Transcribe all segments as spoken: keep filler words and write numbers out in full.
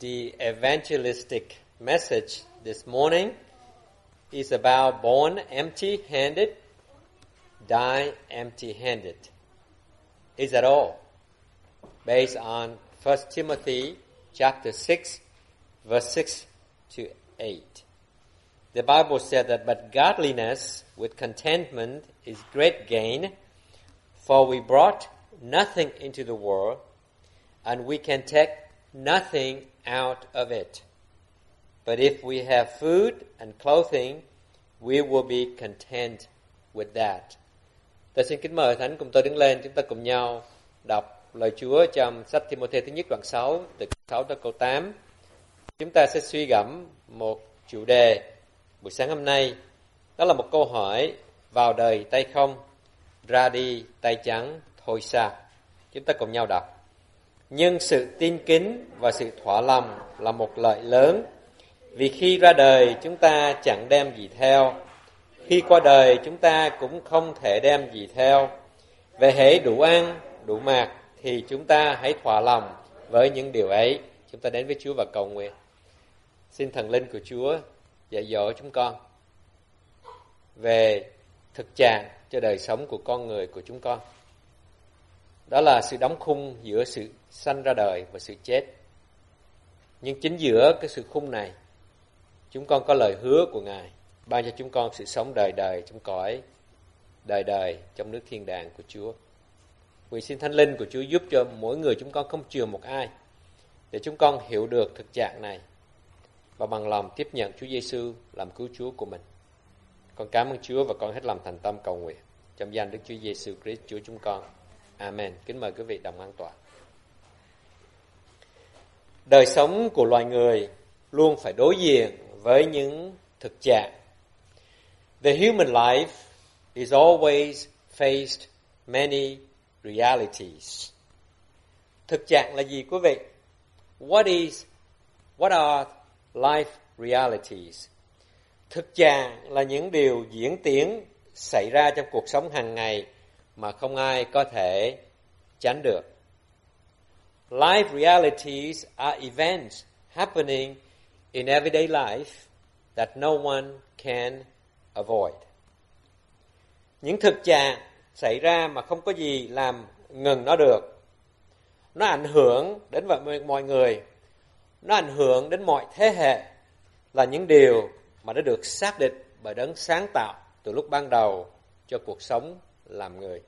The evangelistic message this morning is about born empty-handed, die empty-handed. Is that all? Based on First Timothy chapter six, verse six to eight. The Bible said that, but godliness with contentment is great gain, for we brought nothing into the world, and we can take nothing out of it. But if we have food and clothing, we will be content with that. Tôi xin kính mời Thánh cùng tôi đứng lên, chúng ta cùng nhau đọc lời Chúa trong sách Timôthê thứ nhất đoạn sáu, từ câu sáu tới câu tám. Chúng ta sẽ suy gẫm một chủ đề buổi sáng hôm nay, đó là một câu hỏi: vào đời tay không, ra đi tay trắng thôi sao? Chúng ta cùng nhau đọc. Nhưng sự tin kính và sự thỏa lòng là một lợi lớn, vì khi ra đời chúng ta chẳng đem gì theo, khi qua đời chúng ta cũng không thể đem gì theo. Về hễ đủ ăn, đủ mặc thì chúng ta hãy thỏa lòng với những điều ấy. Chúng ta đến với Chúa và cầu nguyện. Xin thần linh của Chúa dạy dỗ chúng con về thực trạng cho đời sống của con người của chúng con. Đó là sự đóng khung giữa sự sanh ra đời và sự chết. Nhưng chính giữa cái sự khung này, chúng con có lời hứa của Ngài ban cho chúng con sự sống đời đời trong cõi đời đời trong nước thiên đàng của Chúa. Nguyện xin Thánh Linh của Chúa giúp cho mỗi người chúng con không chừa một ai, để chúng con hiểu được thực trạng này và bằng lòng tiếp nhận Chúa Giêsu làm cứu Chúa của mình. Con cảm ơn Chúa và con hết lòng thành tâm cầu nguyện trong danh Đức Chúa Giêsu Christ Chúa chúng con. Amen. Kính mời quý vị đồng an tọa. Đời sống của loài người luôn phải đối diện với những thực trạng. The human life is always faced many realities. Thực trạng là gì quý vị? What is, what are life realities? Thực trạng là những điều diễn tiến xảy ra trong cuộc sống hàng ngày mà không ai có thể tránh được. Life realities are events happening in everyday life that no one can avoid. Những thực trạng xảy ra mà không có gì làm ngừng nó được. Nó ảnh hưởng đến mọi người, nó ảnh hưởng đến mọi thế hệ, là những điều mà đã được xác định bởi Đấng sáng tạo từ lúc ban đầu cho cuộc sống làm người.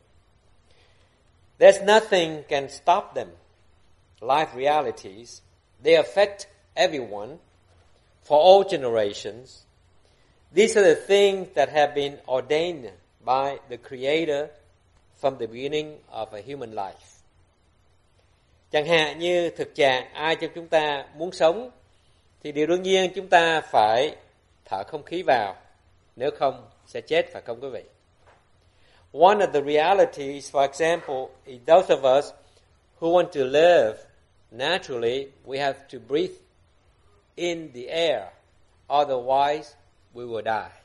There's nothing can stop them. Life realities, they affect everyone for all generations. These are the things that have been ordained by the Creator from the beginning of a human life. Chẳng hạn như thực trạng ai trong chúng ta muốn sống, thì điều đương nhiên chúng ta phải thở không khí vào, nếu không sẽ chết, phải không quý vị? One of the realities, for example, is those of us who want to live naturally, we have to breathe in the air, otherwise we will die.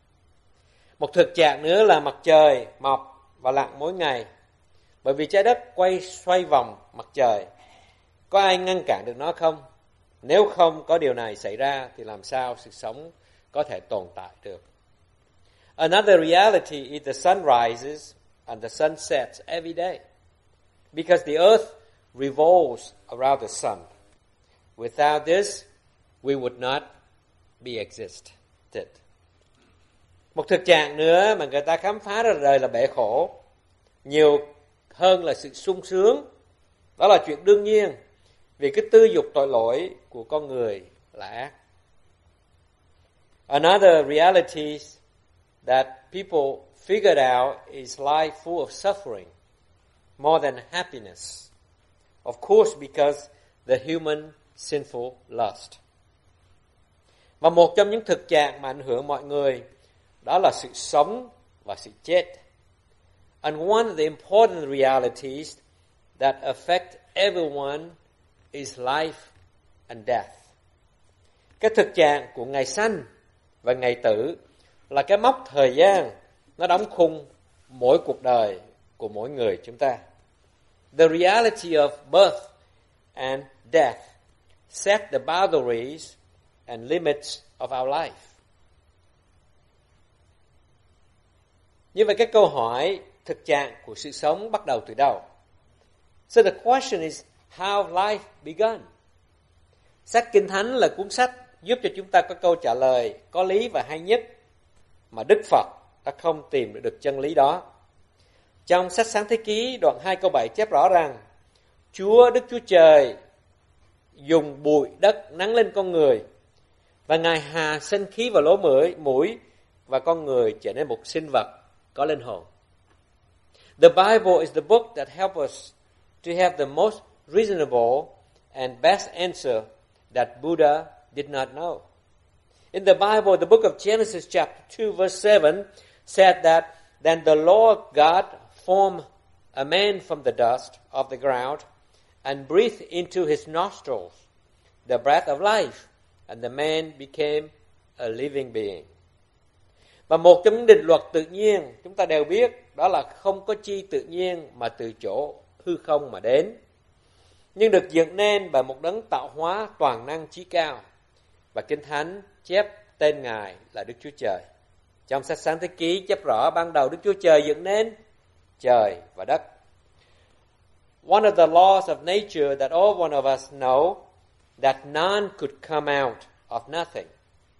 Một thực trạng nữa là mặt trời mọc và lặn mỗi ngày, bởi vì trái đất quay xoay vòng mặt trời. Có ai ngăn cản được nó không? Nếu không có điều này xảy ra thì làm sao sự sống có thể tồn tại được? Another reality is the sun rises and the sun sets every day, because the earth revolves around the sun. Without this, we would not be existed. Một thực trạng nữa mà người ta khám phá ra đời là bể khổ, nhiều hơn là sự sung sướng. Đó là chuyện đương nhiên, vì cái tư dục tội lỗi của con người là ác. Another reality that people figured out is life full of suffering, more than happiness. Of course, because the human sinful lust. Và một trong những thực trạng mà ảnh hưởng mọi người, đó là sự sống và sự chết. And one of the important realities that affect everyone is life and death. Cái thực trạng của ngày sanh và ngày tử là cái mốc thời gian nó đóng khung mỗi cuộc đời của mỗi người chúng ta. The reality of birth and death set the boundaries and limits of our life. Như vậy cái câu hỏi thực trạng của sự sống bắt đầu từ đâu? So the question is how life began. Sách Kinh Thánh là cuốn sách giúp cho chúng ta có câu trả lời có lý và hay nhất mà Đức Phật đã không tìm được, được chân lý đó. Trong sách Sáng Thế Ký đoạn hai câu bảy chép rõ rằng Chúa Đức Chúa Trời dùng bụi đất nắng lên con người và Ngài hà sinh khí vào lỗ mũi, mũi và con người trở nên một sinh vật có linh hồn. The Bible is the book that helps us to have the most reasonable and best answer that Buddha did not know. In the Bible, the book of Genesis chapter two verse seven said that then the Lord God formed a man from the dust of the ground and breathed into his nostrils the breath of life, and the man became a living being. Và một trong những định luật tự nhiên chúng ta đều biết đó là không có chi tự nhiên mà từ chỗ hư không mà đến, nhưng được dựng nên bởi một đấng tạo hóa toàn năng trí cao. Và Kinh Thánh chép tên Ngài là Đức Chúa Trời. Trong sách Sáng Thế Ký chép rõ ban đầu Đức Chúa Trời dựng nên trời và đất. One of the laws of nature that all one of us know that none could come out of nothing,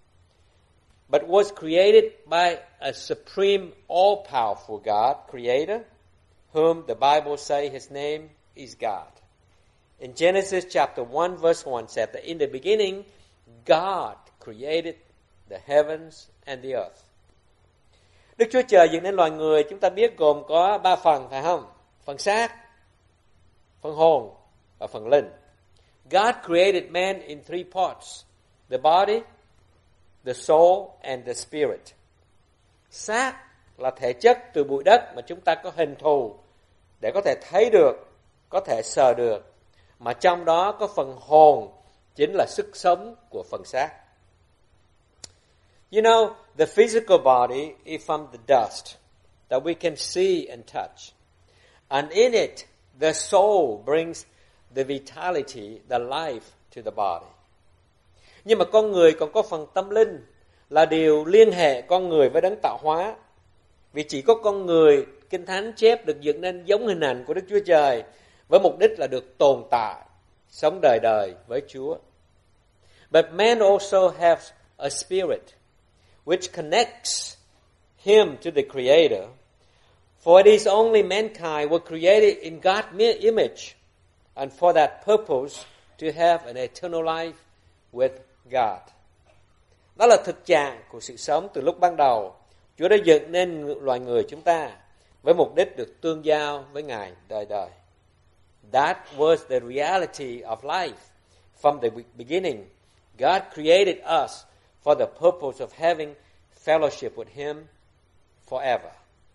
but was created by a supreme, all-powerful God, Creator, whom the Bible says His name is God. In Genesis chapter one, verse one said that in the beginning, God created the heavens and the earth. Đức Chúa Trời dựng nên loài người chúng ta biết gồm có ba phần, phải không? Phần xác, phần hồn và phần linh. God created man in three parts: the body, the soul and the spirit. Xác là thể chất từ bụi đất mà chúng ta có hình thù để có thể thấy được, có thể sờ được, mà trong đó có phần hồn chính là sức sống của phần xác. You know, the physical body is from the dust that we can see and touch. And in it, the soul brings the vitality, the life to the body. Nhưng mà con người còn có phần tâm linh là điều liên hệ con người với đấng tạo hóa. Vì chỉ có con người, Kinh Thánh chép được dựng nên giống hình ảnh của Đức Chúa Trời với mục đích là được tồn tại, sống đời đời với Chúa. But man also has a spirit which connects him to the Creator. For it is only mankind were created in God's image, and for that purpose to have an eternal life with God. Đó là thực trạng của sự sống từ lúc ban đầu. Chúa đã dựng nên loài người chúng ta với mục đích được tương giao với Ngài đời đời. That was the reality of life. From the beginning, God created us for the purpose of having fellowship with Him forever.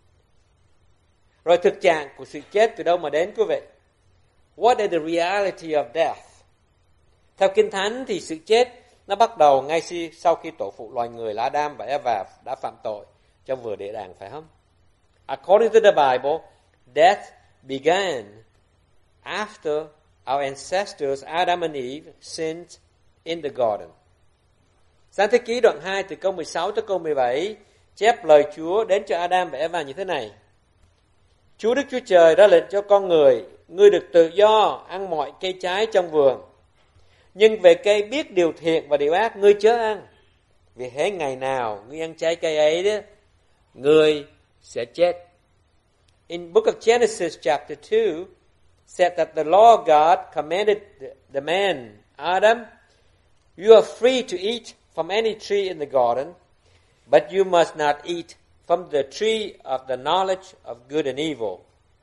Rồi thực trạng của sự chết từ đâu mà đến quý vị? What is the reality of death? Theo Kinh Thánh thì sự chết nó bắt đầu ngay sau khi tổ phụ loài người là Adam và Eva đã phạm tội trong vườn địa đàng, phải không? According to the Bible, death began after our ancestors Adam and Eve sinned in the garden. Sáng Thế Ký đoạn hai từ câu mười sáu tới câu mười bảy chép lời Chúa đến cho Adam và Eva như thế này: Chúa Đức Chúa Trời ra lệnh cho con người, ngươi được tự do ăn mọi cây trái trong vườn, nhưng về cây biết điều thiện và điều ác ngươi chớ ăn, vì hễ ngày nào ngươi ăn trái cây ấy đó, ngươi sẽ chết. In book of Genesis chapter two said that the Lord God commanded the man, Adam, you are free to eat from any tree in the garden, but you must not eat from the tree of the knowledge of good and evil.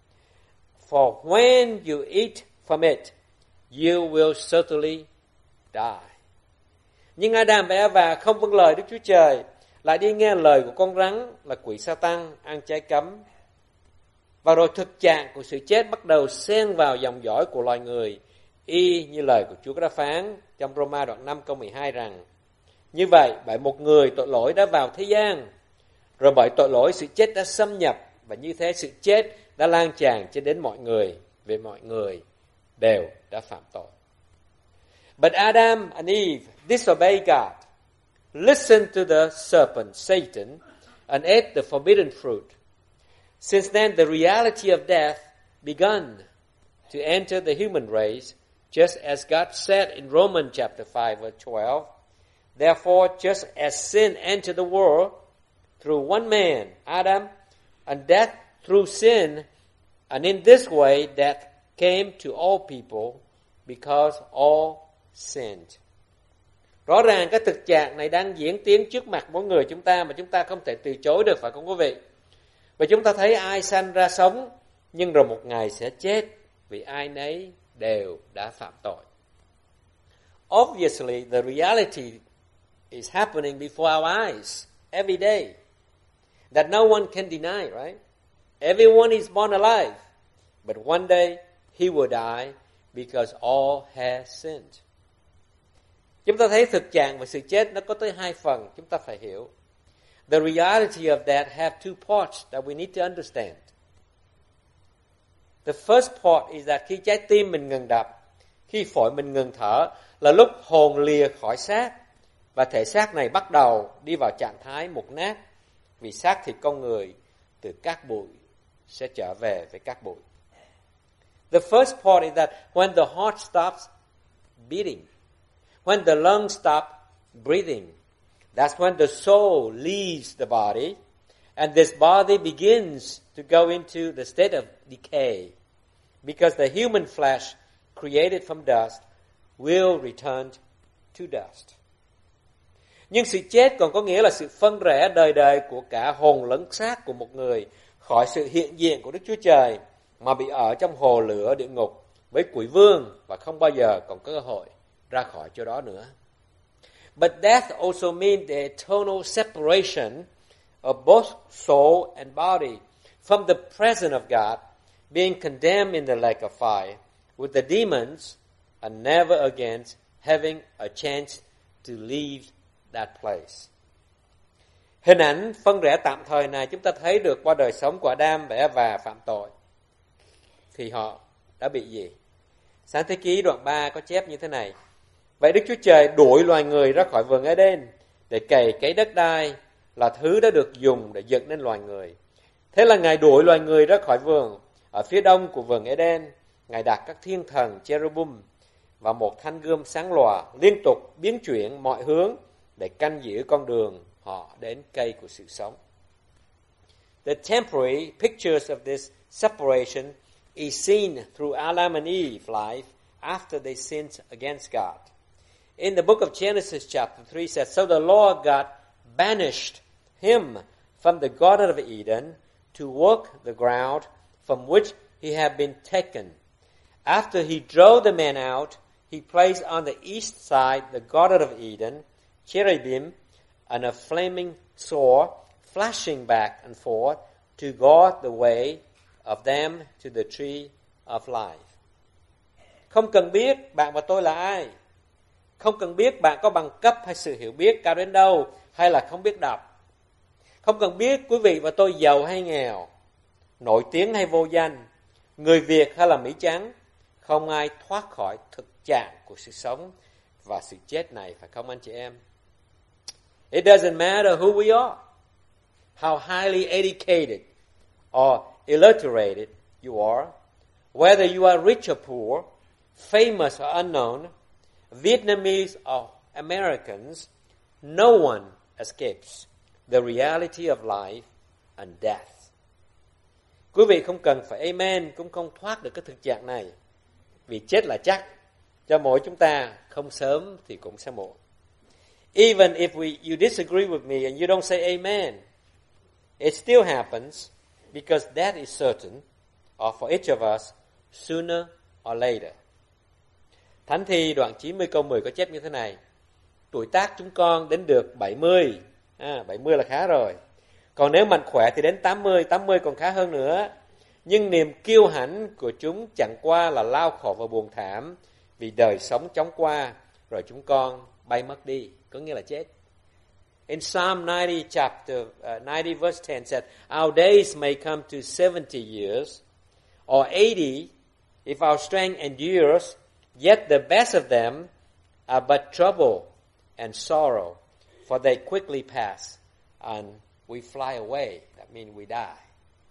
For when you eat from it, you will certainly die. Nhưng Adam và Eva không vâng lời Đức Chúa Trời, lại đi nghe lời của con rắn là quỷ Sa-tan, ăn trái cấm. Và rồi thực trạng của sự chết bắt đầu xen vào dòng dõi của loài người, y như lời của Chúa đã phán trong Roma đoạn năm câu mười hai rằng: như vậy, bởi một người tội lỗi đã vào thế gian, rồi bởi tội lỗi sự chết đã xâm nhập, và như thế sự chết đã lan tràn trên đến mọi người, vì mọi người đều đã phạm tội. But Adam and Eve disobeyed God, listened to the serpent, Satan, and ate the forbidden fruit. Since then, the reality of death begun to enter the human race, just as God said in Romans chapter five, verse twelve, therefore, just as sin entered the world through one man, Adam, and death through sin, and in this way death came to all people because all sinned. Rõ ràng cái thực trạng này đang diễn tiến trước mặt mỗi người chúng ta mà chúng ta không thể từ chối được, phải không quý vị? Và chúng ta thấy ai sanh ra sống, nhưng rồi một ngày sẽ chết vì ai nấy đều đã phạm tội. Obviously, the reality is happening before our eyes every day that no one can deny, right? Everyone is born alive, but one day he will die because all have sinned. Chúng ta thấy thực trạng và sự chết nó có tới hai phần chúng ta phải hiểu. The reality of that have two parts that we need to understand. The first part is that khi trái tim mình ngừng đập, khi phổi mình ngừng thở, là lúc hồn lìa khỏi xác và thể xác này bắt đầu đi vào trạng thái mục nát, vì xác thịt con người từ cát bụi sẽ trở về với cát bụi. The first part is that when the heart stops beating, when the lungs stop breathing, that's when the soul leaves the body, and this body begins to go into the state of decay, because the human flesh created from dust will return to dust. Nhưng sự chết còn có nghĩa là sự phân rẽ đời đời của cả hồn lẫn xác của một người khỏi sự hiện diện của Đức Chúa Trời, mà bị ở trong hồ lửa địa ngục với quỷ vương và không bao giờ còn có cơ hội ra khỏi chỗ đó nữa. But death also means the eternal separation of both soul and body from the presence of God, being condemned in the lake of fire with the demons and never again having a chance to leave that place. Hình ảnh phân rẽ tạm thời này chúng ta thấy được qua đời sống của Adam và Eva phạm tội. Thì họ đã bị gì? Sáng thế ký đoạn ba có chép như thế này. Vậy Đức Chúa Trời đuổi loài người ra khỏi vườn Eden để cày cấy đất đai, là thứ đã được dùng để dựng nên loài người. Thế là Ngài đuổi loài người ra khỏi vườn. Ở phía đông của vườn Eden, Ngài đặt các thiên thần cherubim và một thanh gươm sáng lòa liên tục biến chuyển mọi hướng để canh giữ con đường họ đến cây của sự sống. The temporary pictures of this separation is seen through Adam and Eve's life after they sinned against God. In the book of Genesis chapter three says, so the Lord God banished him from the Garden of Eden to work the ground from which he had been taken. After he drove the man out, he placed on the east side the Garden of Eden cherubim and a flaming sword flashing back and forth to guard the way of them to the tree of life. Không cần biết bạn và tôi là ai. Không cần biết bạn có bằng cấp hay sự hiểu biết cao đến đâu, hay là không biết đọc. Không cần biết quý vị và tôi giàu hay nghèo, nổi tiếng hay vô danh, người Việt hay là Mỹ trắng. Không ai thoát khỏi thực trạng của sự sống và sự chết này, phải không anh chị em? It doesn't matter who we are, how highly educated or illiterated you are, whether you are rich or poor, famous or unknown, Vietnamese or Americans, no one escapes the reality of life and death. Quý vị không cần phải amen, cũng không thoát được cái thực trạng này, vì chết là chắc, cho mỗi chúng ta không sớm thì cũng sẽ muộn. Even if we you disagree with me and you don't say amen, it still happens because that is certain, or for each of us, sooner or later. Thánh thi đoạn chín mươi câu mười có chép như thế này. Tuổi tác chúng con đến được bảy mươi, à, bảy mươi là khá rồi. Còn nếu mạnh khỏe thì đến tám mươi, tám mươi còn khá hơn nữa. Nhưng niềm kiêu hãnh của chúng chẳng qua là lao khổ và buồn thảm, vì đời sống chóng qua, rồi chúng con bay mất đi, có nghĩa là chết. In Psalm ninety chapter uh, ninety verse ten said, our days may come to seventy years or eighty if our strength endures, yet the best of them are but trouble and sorrow, for they quickly pass, and we fly away. That means we die.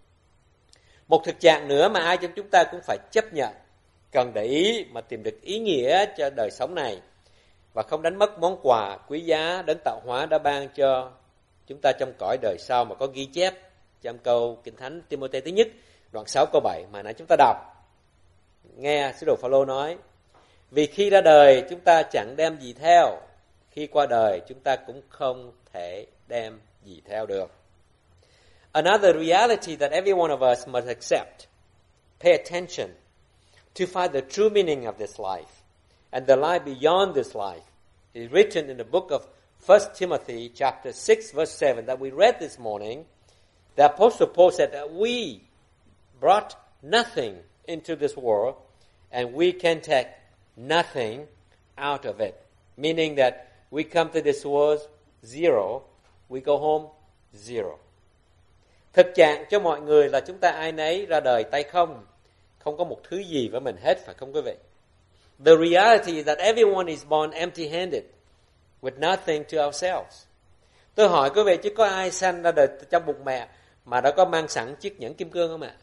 Một thực trạng nữa mà ai trong chúng ta cũng phải chấp nhận, cần để ý mà tìm được ý nghĩa cho đời sống này, và không đánh mất món quà quý giá đấng tạo hóa đã ban cho chúng ta trong cõi đời sau, mà có ghi chép trong câu Kinh Thánh Timôthê thứ nhất, đoạn sáu câu bảy mà nãy chúng ta đọc. Nghe sứ đồ Phaolô nói, vì khi ra đời chúng ta chẳng đem gì theo, khi qua đời chúng ta cũng không thể đem gì theo được. Another reality that every one of us must accept, pay attention, to find the true meaning of this life and the life beyond this life is written in the book of First Timothy chapter six verse seven that we read this morning. The Apostle Paul said that we brought nothing into this world and we can take nothing out of it. Meaning that we come to this world zero, we go home zero. Thực trạng cho mọi người là chúng ta ai nấy ra đời tay không, không có một thứ gì với mình hết, phải không quý vị? The reality is that everyone is born empty-handed, with nothing to ourselves. Tôi hỏi quý vị, chứ có ai sanh ra đời trong bụng mẹ mà đã có mang sẵn chiếc nhẫn kim cương không ạ?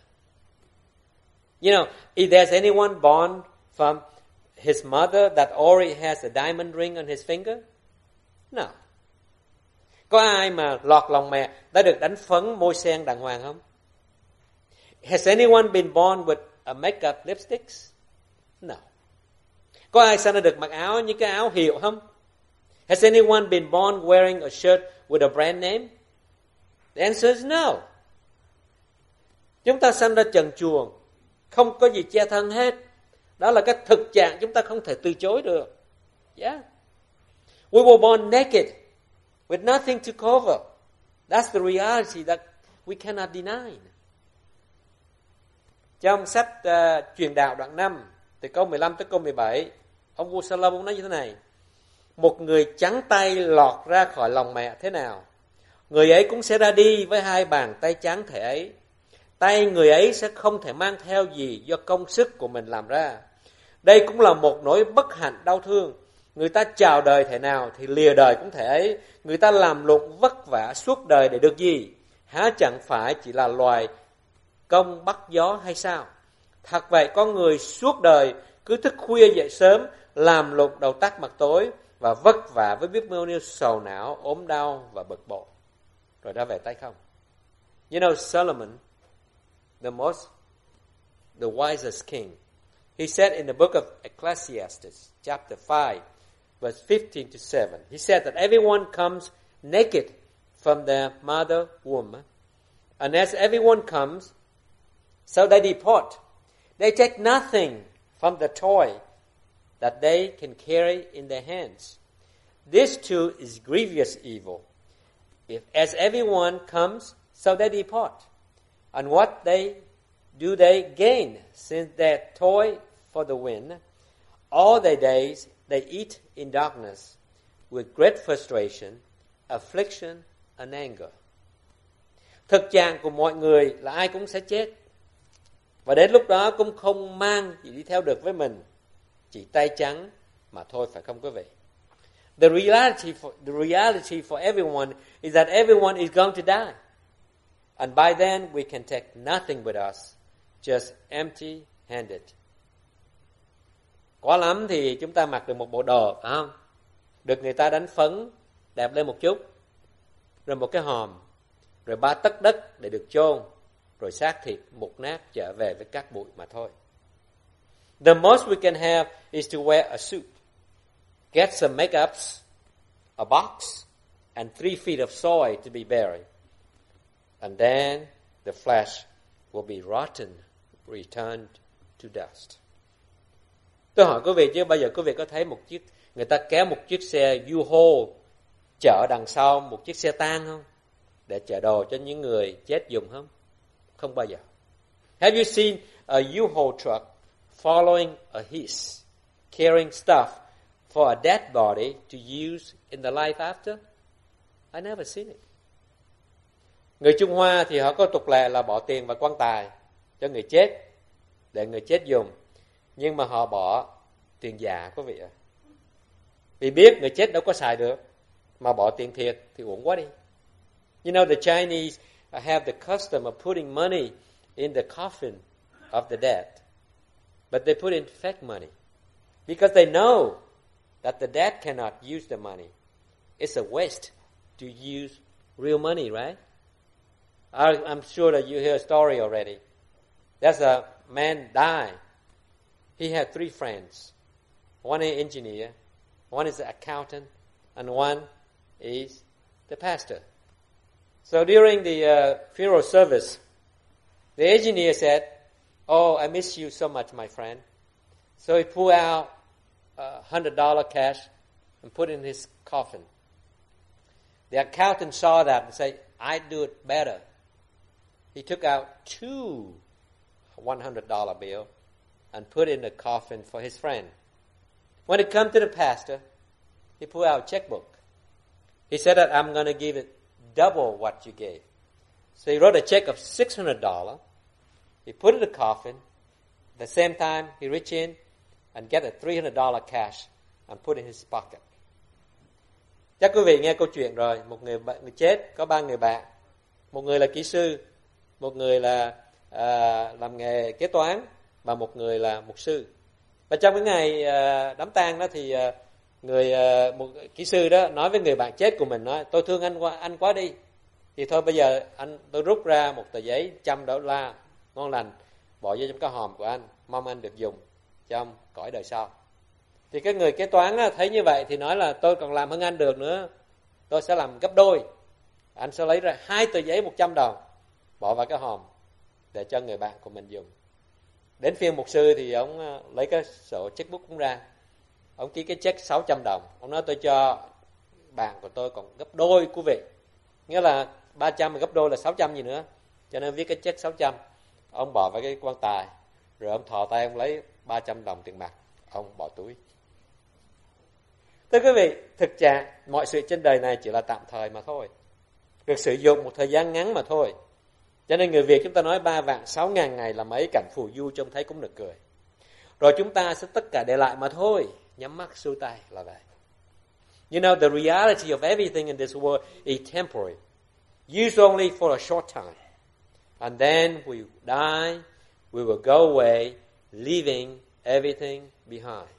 You know, if there's anyone born from his mother that already has a diamond ring on his finger? No. Có ai mà lọt lòng mẹ đã được đánh phấn môi sen đàng hoàng không? Has anyone been born with a makeup lipsticks? No. Có ai sinh ra được mặc áo những cái áo hiệu không? Has anyone been born wearing a shirt with a brand name? The answer is no. Chúng ta sinh ra trần truồng, không có gì che thân hết. Đó là cái thực trạng chúng ta không thể từ chối được. Yeah. We were born naked, with nothing to cover. That's the reality that we cannot deny. Trong sách uh, Truyền đạo đoạn năm, từ câu mười lăm tới câu mười bảy, ông vua Sa-lông ông nói như thế này: một người trắng tay lọt ra khỏi lòng mẹ thế nào, người ấy cũng sẽ ra đi với hai bàn tay trắng thể ấy. Tay người ấy sẽ không thể mang theo gì do công sức của mình làm ra. Đây cũng là một nỗi bất hạnh đau thương. Người ta chào đời thể nào thì lìa đời cũng thể ấy. Người ta làm lụng vất vả suốt đời để được gì? Há chẳng phải chỉ là loài công bắt gió hay sao? Thật vậy, con người suốt đời cứ thức khuya dậy sớm, làm lụng đầu tắt mặt tối và vất vả với biết bao nhiêu sầu não, ốm đau và bực bội, rồi ra về tay không. You know, Solomon, the most, the wisest king, he said in the book of Ecclesiastes, chapter five, verse fifteen to seven, he said that everyone comes naked from their mother womb, and as everyone comes, so they depart. They take nothing from the toy that they can carry in their hands. This too is grievous evil. If as everyone comes, so they depart. And what they do they gain, since their toy for the wind? All their days they eat in darkness, with great frustration, affliction, and anger. Thực trạng của mọi người là ai cũng sẽ chết. Và đến lúc đó cũng không mang gì đi theo được với mình, chỉ tay trắng mà thôi, phải không quý vị? The reality for, the reality for everyone is that everyone is going to die. And by then we can take nothing with us, just empty-handed. Quá lắm thì chúng ta mặc được một bộ đồ, phải không? Được người ta đánh phấn, đẹp lên một chút, rồi một cái hòm, rồi ba tấc đất để được chôn, rồi xác thịt mục nát trở về với cát bụi mà thôi. The most we can have is to wear a suit, get some makeups, a box, and three feet of soil to be buried. And then the flesh will be rotten, returned to dust. Tôi hỏi quý vị chứ bây giờ quý vị có thấy một chiếc, người ta kéo một chiếc xe U-Haul chở đằng sau một chiếc xe tang không? Để chở đồ cho những người chết dùng không? Không bao giờ. Have you seen a U-Haul truck following a hearse, carrying stuff for a dead body to use in the life after? I never seen it. Người Trung Hoa thì họ có tục lệ là bỏ tiền vào quan tài cho người chết, để người chết dùng. Nhưng mà họ bỏ tiền giả, quý vị ạ. Vì biết người chết đâu có xài được, mà bỏ tiền thiệt thì uổng quá đi. You know, the Chinese have the custom of putting money in the coffin of the dead. But they put in fake money. Because they know that the dead cannot use the money. It's a waste to use real money, right? I, I'm sure that you hear a story already. There's a man died. He had three friends. One is an engineer, one is an accountant, and one is the pastor. So during the uh, funeral service, the engineer said, "Oh, I miss you so much, my friend." So he pulled out a one hundred dollars cash and put it in his coffin. The accountant saw that and said, "I do it better." He took out two one hundred dollars bills and put it in the coffin for his friend. When it came to the pastor, he pulled out a checkbook. He said that I'm going to give it double what you gave. So he wrote a check of six hundred dollars. He put it in the coffin. At the same time, he reached in and get a three hundred dollars cash and put it in his pocket. Chắc quý vị nghe câu chuyện rồi. Một người, người chết, có ba người bạn. Một người là kỹ sư, một người là à, làm nghề kế toán, và một người là mục sư. Và trong cái ngày à, đám tang đó thì à, người à, một kỹ sư đó nói với người bạn chết của mình, nói: "Tôi thương anh quá, anh quá đi. Thì thôi bây giờ anh tôi rút ra một tờ giấy trăm đô la ngon lành, bỏ vô trong cái hòm của anh, mong anh được dùng trong cõi đời sau." Thì cái người kế toán á, thấy như vậy thì nói là: "Tôi còn làm hơn anh được nữa, tôi sẽ làm gấp đôi. Anh sẽ lấy ra hai tờ giấy một trăm đồng, bỏ vào cái hòm để cho người bạn của mình dùng." Đến phiên mục sư thì ông lấy cái sổ checkbook cũng ra, ông ký cái check sáu trăm đồng. Ông nói: "Tôi cho bạn của tôi còn gấp đôi quý vị." Nghĩa là ba trăm mà gấp đôi là sáu trăm gì nữa. Cho nên viết cái check sáu trăm, ông bỏ vào cái quan tài, rồi ông thò tay ông lấy ba trăm đồng tiền mặt, ông bỏ túi. Thưa quý vị, thực trạng mọi sự trên đời này chỉ là tạm thời mà thôi, được sử dụng một thời gian ngắn mà thôi. Cho nên người Việt chúng ta nói ba vạn sáu ngàn ngày là mấy, cảnh phù du trông thấy cũng nực cười. Rồi chúng ta sẽ tất cả để lại mà thôi, nhắm mắt xuôi tay là vậy. You know, the reality of everything in this world is temporary, used only for a short time. And then we die, we will go away, leaving everything behind.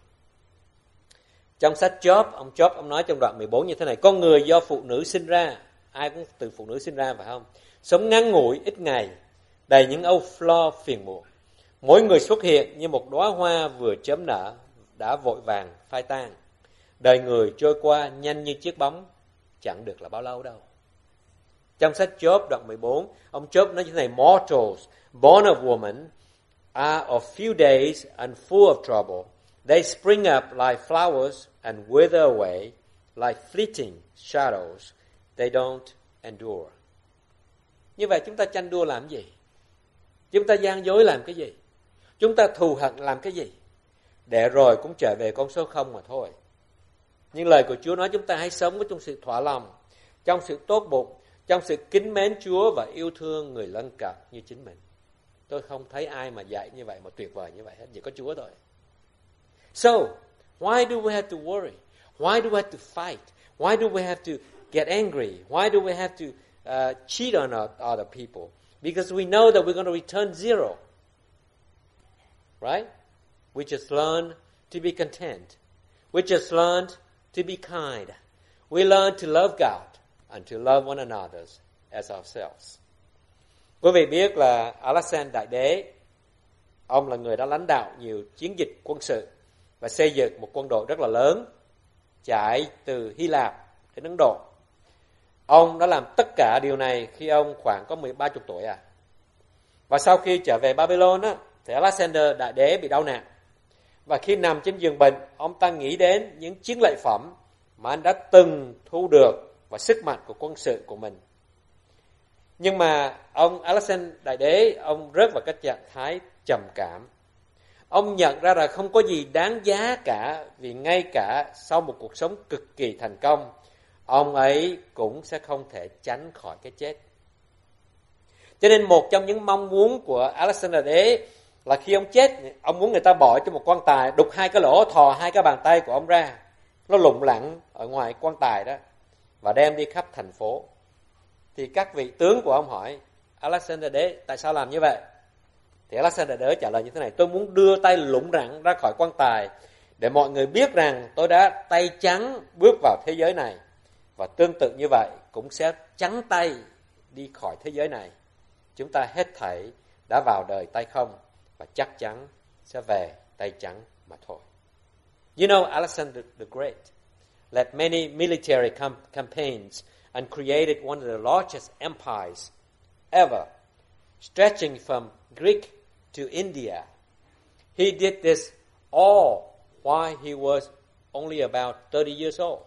Trong sách Job, ông Job ông nói trong đoạn mười bốn như thế này: "Con người do phụ nữ sinh ra," ai cũng từ phụ nữ sinh ra phải không? "Sống ngắn ngủi ít ngày, đầy những âu lo phiền muộn. Mỗi người xuất hiện như một đóa hoa vừa chớm nở, đã vội vàng phai tan. Đời người trôi qua nhanh như chiếc bóng, chẳng được là bao lâu đâu." Trong sách Job đoạn mười bốn, ông Job nói như thế này: "Mortals born of woman are of few days and full of trouble. They spring up like flowers and wither away like fleeting shadows. They don't endure." Như vậy chúng ta tranh đua làm gì? Chúng ta gian dối làm cái gì? Chúng ta thù hận làm cái gì? Để rồi cũng trở về con số không mà thôi. Nhưng lời của Chúa nói chúng ta hãy sống với trong sự thỏa lòng, trong sự tốt bụng, trong sự kính mến Chúa và yêu thương người lân cận như chính mình. Tôi không thấy ai mà dạy như vậy mà tuyệt vời như vậy hết, chỉ có Chúa thôi. So, why do we have to worry? Why do we have to fight? Why do we have to get angry? Why do we have to uh, cheat on other people? Because we know that we're going to return zero. Right? We just learn to be content. We just learn to be kind. We learn to love God and to love one another as ourselves. Quý vị biết là Alexander Đại Đế, ông là người đã lãnh đạo nhiều chiến dịch quân sự và xây dựng một quân đội rất là lớn, chạy từ Hy Lạp đến Ấn Độ. Ông đã làm tất cả điều này khi ông khoảng có mười ba mươi tuổi à. Và sau khi trở về Babylon á, thì Alexander Đại Đế bị đau nạn. Và khi nằm trên giường bệnh, ông ta nghĩ đến những chiến lợi phẩm mà anh đã từng thu được và sức mạnh của quân sự của mình. Nhưng mà ông Alexander Đại Đế, ông rớt vào cái trạng thái trầm cảm. Ông nhận ra là không có gì đáng giá cả, vì ngay cả sau một cuộc sống cực kỳ thành công, ông ấy cũng sẽ không thể tránh khỏi cái chết. Cho nên một trong những mong muốn của Alexander Đại Đế là khi ông chết, ông muốn người ta bỏ cho một quan tài, đục hai cái lỗ, thò hai cái bàn tay của ông ra. nó lủng lẳng ở ngoài quan tài đó và đem đi khắp thành phố. Thì các vị tướng của ông hỏi Alexander đế tại sao làm như vậy? Thì Alexander đế trả lời như thế này: tôi muốn đưa tay lủng lẳng ra khỏi quan tài để mọi người biết rằng tôi đã tay trắng bước vào thế giới này, và tương tự như vậy cũng sẽ trắng tay đi khỏi thế giới này. Chúng ta hết thảy đã vào đời tay không và chắc chắn sẽ về tay trắng mà thôi. You know, Alexander the Great led many military cam- campaigns and created one of the largest empires ever, stretching from Greek to India. He did this all while he was only about thirty years old.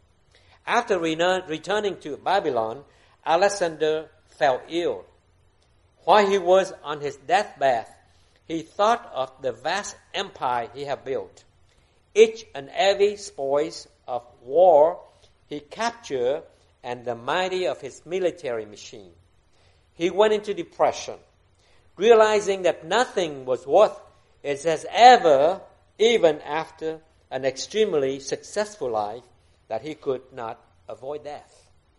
After re- returning to Babylon, Alexander fell ill. While he was on his deathbed, he thought of the vast empire he had built. Each and every spoils of war he captured and the mighty of his military machine. He went into depression, realizing that nothing was worth it as ever, even after an extremely successful life, that he could not avoid death.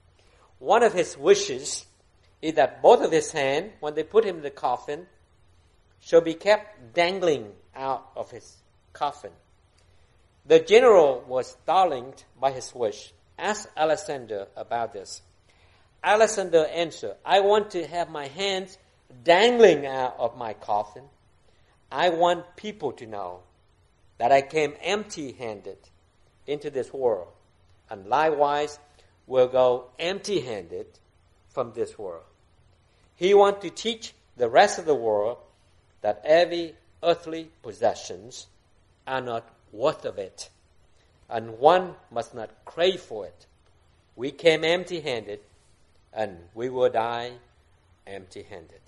One of his wishes is that both of his hands, when they put him in the coffin, shall be kept dangling out of his coffin. The general was startled by his wish, asked Alexander about this. Alexander answered, I want to have my hands dangling out of my coffin. I want people to know that I came empty-handed into this world, and likewise will go empty-handed from this world. He wants to teach the rest of the world that every earthly possessions are not worth of it, and one must not crave for it. We came empty-handed, and we will die empty-handed.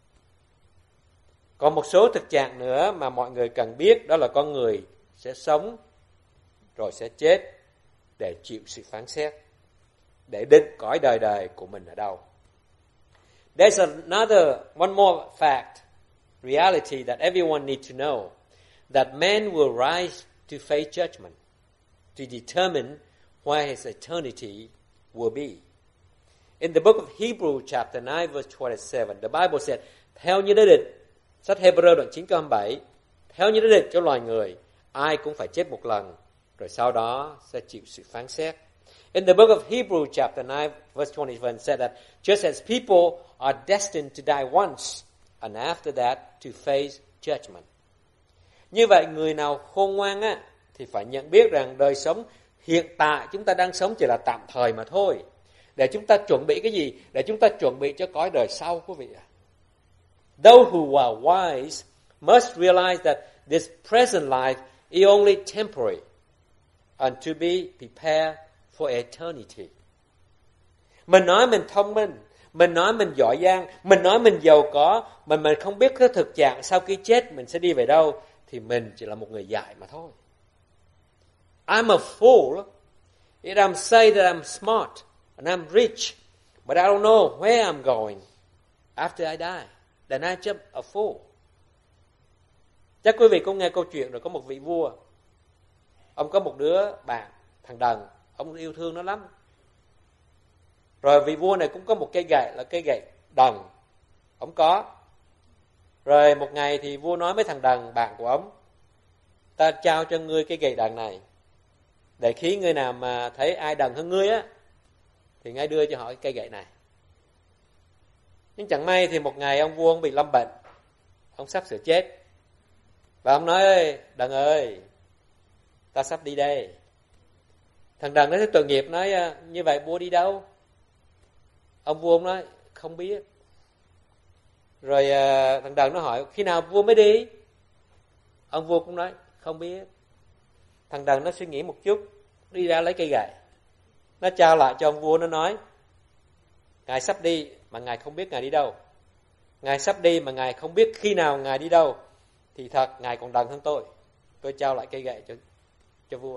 Còn một số thực trạng nữa mà mọi người cần biết, đó là con người sẽ sống rồi sẽ chết để chịu sự phán xét, để định cõi đời đời của mình ở đâu. There's another, one more fact, reality that everyone needs to know, that man will rise to face judgment, to determine where his eternity will be. In the book of Hebrews chapter nine verse twenty-seven, the Bible said, theo như đã định, sách Hebrew đoạn chín câu hai mươi bảy, theo như đã định cho loài người, ai cũng phải chết một lần, rồi sau đó sẽ chịu sự phán xét. In the book of Hebrews chapter nine verse twenty-one said that just as people are destined to die once, and after that to face judgment. Như vậy người nào khôn ngoan á thì phải nhận biết rằng đời sống hiện tại chúng ta đang sống chỉ là tạm thời mà thôi. Để chúng ta chuẩn bị cái gì? Để chúng ta chuẩn bị cho cõi đời sau, quý vị ạ. Those who are wise must realize that this present life is only temporary and to be prepared for eternity. Mình nói mình thông minh, mình nói mình giỏi giang, mình nói mình giàu có, mà mình không biết cái thực trạng sau khi chết mình sẽ đi về đâu, thì mình chỉ là một người dại mà thôi. I'm a fool if I'm say that I'm smart and I'm rich, but I don't know where I'm going after I die. Then I'm just a fool. Chắc quý vị cũng nghe câu chuyện rồi, có một vị vua, ông có một đứa bạn, thằng đần, ông yêu thương nó lắm. Rồi vị vua này cũng có một cây gậy là cây gậy đần, ông có. Rồi một ngày thì vua nói với thằng đần bạn của ông, ta trao cho ngươi cái gậy đần này, để khi người nào mà thấy ai đần hơn ngươi á, thì ngay đưa cho họ cái cây gậy này. Nhưng chẳng may thì một ngày ông vua ông bị lâm bệnh, ông sắp sửa chết, và ông nói, ơi đần ơi, ta sắp đi đây. Thằng đần nó thấy tội nghiệp, nói, như vậy vua đi đâu? Ông vua ông nói, không biết. Rồi thằng đần nó hỏi, khi nào vua mới đi? Ông vua cũng nói, không biết. Thằng đần nó suy nghĩ một chút, đi ra lấy cây gậy, nó trao lại cho ông vua, nó nói, ngài sắp đi mà ngài không biết ngài đi đâu. Ngài sắp đi mà ngài không biết khi nào ngài đi đâu, thì thật ngài còn đần hơn tôi. Tôi trao lại cây gậy cho cho vua.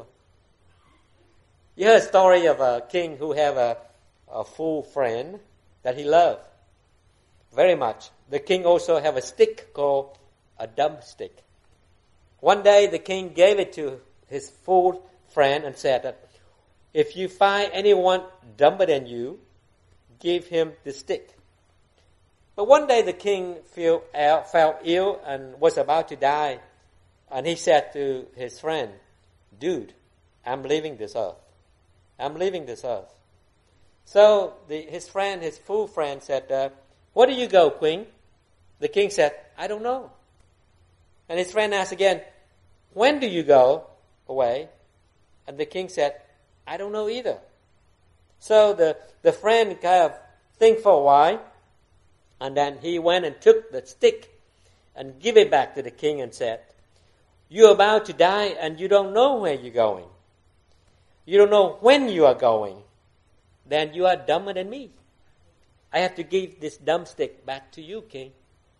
You heard a story of a king who have a, a fool friend that he loved very much. The king also have a stick called a dumb stick. One day the king gave it to his fool friend and said that if you find anyone dumber than you, give him the stick. But one day the king feel, uh, felt ill and was about to die, and he said to his friend, "Dude, I'm leaving this earth. I'm leaving this earth." So the, his friend, his fool friend said, uh, "Where do you go, Queen?" The king said, "I don't know." And his friend asked again, "When do you go away?" And the king said, "I don't know either." So the, the friend kind of think for a while, and then he went and took the stick and give it back to the king and said, "You're about to die and you don't know where you're going. You don't know when you are going. Then you are dumber than me. I have to give this dumb stick back to you, king."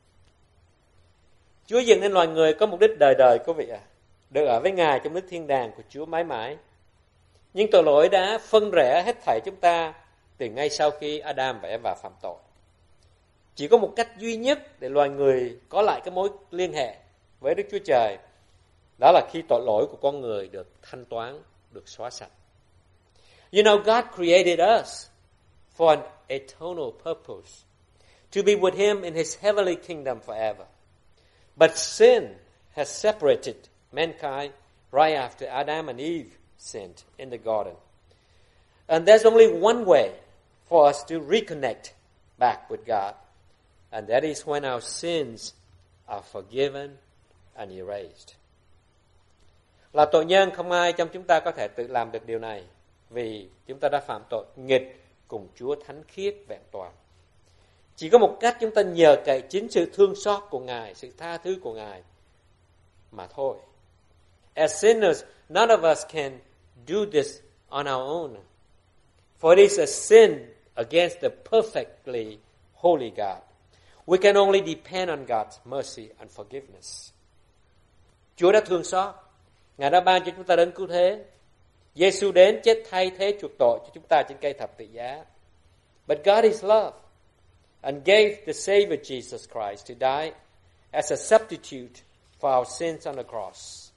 Chúa dựng nên loài người có mục đích đời đời, quý vị ạ, được ở với Ngài trong nước thiên đàng của Chúa mãi mãi. Nhưng tội lỗi đã phân rẽ hết thảy chúng ta từ ngay sau khi Adam và Eva phạm tội. Chỉ có một cách duy nhất để loài người có lại cái mối liên hệ với Đức Chúa Trời, đó là khi tội lỗi của con người được thanh toán, được xóa sạch. You know, God created us for an eternal purpose, to be with Him in His heavenly kingdom forever. But sin has separated mankind right after Adam and Eve sinned in the garden. And there's only one way for us to reconnect back with God, and that is when our sins are forgiven and erased. Là tội nhân, không ai trong chúng ta có thể tự làm được điều này, vì chúng ta đã phạm tội nghịch cùng Chúa thánh khiết vẹn toàn. Chỉ có một cách chúng ta nhờ cậy chính sự thương xót của Ngài, sự tha thứ của Ngài mà thôi. As sinners, none of us can do this on our own. For it is a sin against the perfectly holy God. We can only depend on God's mercy and forgiveness. Chúa đã thương xót. Ngài đã ban cho chúng ta đấng cứu thế. Giêsu đến chết thay thế chuộc tội cho chúng ta trên cây thập tự giá. But God is love and gave the Savior Jesus Christ to die as a substitute for our sins on the cross.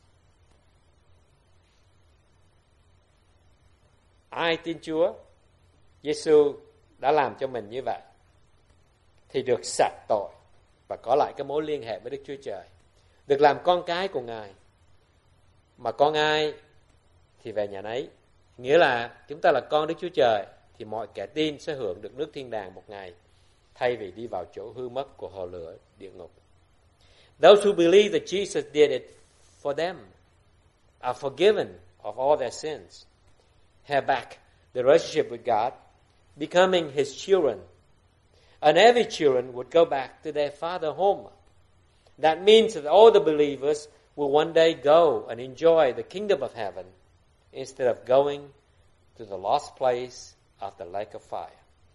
Ai tin Chúa, Giêsu đã làm cho mình như vậy, thì được sạch tội và có lại cái mối liên hệ với Đức Chúa Trời, được làm con cái của Ngài. Mà con ai thì về nhà nấy. Nghĩa là chúng ta là con Đức Chúa Trời, thì mọi kẻ tin sẽ hưởng được nước thiên đàng một ngày, thay vì đi vào chỗ hư mất của hồ lửa địa ngục. Those who believe that Jesus did it for them are forgiven of all their sins, have back the relationship with God, becoming His children. And every children would go back to their father home. That means that all the believers will one day go and enjoy the kingdom of heaven instead of going to the lost place of the lake of fire.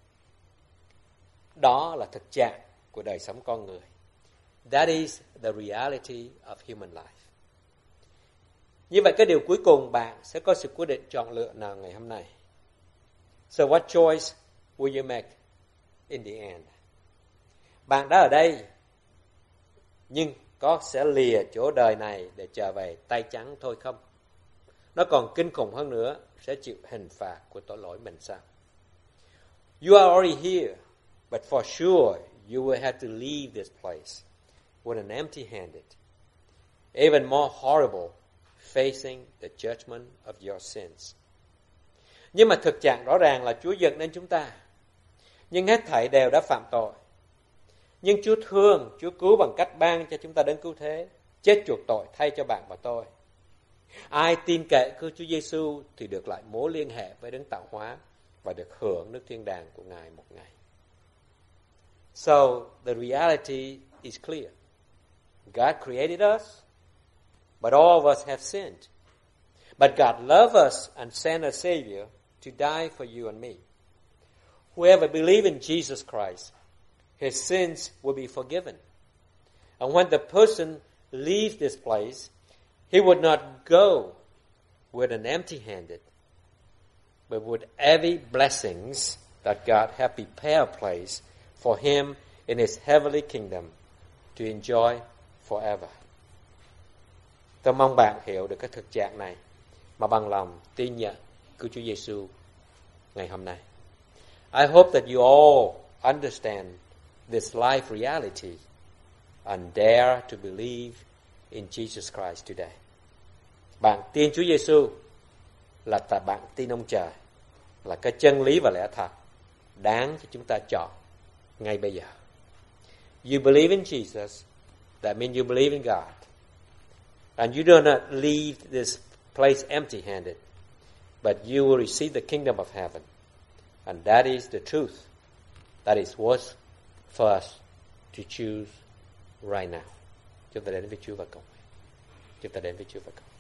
Đó là thực trạng của đời sống con người. That is the reality of human life. Như vậy cái điều cuối cùng, bạn sẽ có sự quyết định chọn lựa nào ngày hôm nay? So what choice will you make in the end? Bạn đã ở đây, nhưng có sẽ lìa chỗ đời này để trở về tay trắng thôi không? Nó còn kinh khủng hơn nữa, sẽ chịu hình phạt của tội lỗi mình sao? You are already here, but for sure you will have to leave this place with an empty-handed, even more horrible, facing the judgment of your sins. Nhưng mà thực trạng rõ ràng là Chúa dựng nên chúng ta, nhưng hết thảy đều đã phạm tội. Nhưng Chúa thương, Chúa cứu bằng cách ban cho chúng ta đấng cứu thế, chết chuộc tội thay cho bạn và tôi. Ai tin cậy cứu Chúa Giêsu thì được lại mối liên hệ với đấng tạo hóa và được hưởng nước thiên đàng của Ngài một ngày. So the reality is clear. God created us, but all of us have sinned. But God loved us and sent a Savior to die for you and me. Whoever believes in Jesus Christ, his sins will be forgiven. And when the person leaves this place, he would not go with an empty-handed, but with every blessings that God has prepared a place for him in his heavenly kingdom to enjoy forever. Tôi mong bạn hiểu được cái thực trạng này. mà bằng lòng tin nhận cứu Chúa Giêsu ngày hôm nay. I hope that you all understand this life reality and dare to believe in Jesus Christ today. Bạn tin Chúa Giêsu là tại bạn tin ông Trời, là cái chân lý và lẽ thật đáng cho chúng ta chọn ngay bây giờ. You believe in Jesus, that means you believe in God. And you do not leave this place empty-handed, but you will receive the kingdom of heaven. And that is the truth. That is worth for us to choose right now. Chúng ta đến với Chúa và cầu nguyện. Chúng ta đến với Chúa và cầu nguyện.